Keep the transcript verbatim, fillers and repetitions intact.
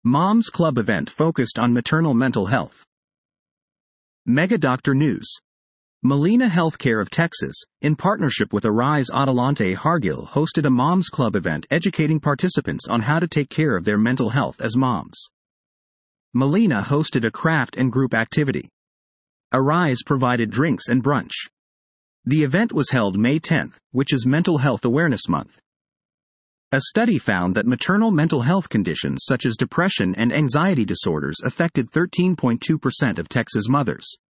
Moms Club event focused on maternal mental health. Mega Doctor News. Molina Healthcare of Texas, in partnership with Arise Adelante Hargill, hosted a Moms Club event educating participants on how to take care of their mental health as moms. Molina hosted a craft and group activity. Arise provided drinks and brunch. The event was held May tenth, which is Mental Health Awareness Month. A study found that maternal mental health conditions such as depression and anxiety disorders affected thirteen point two percent of Texas mothers.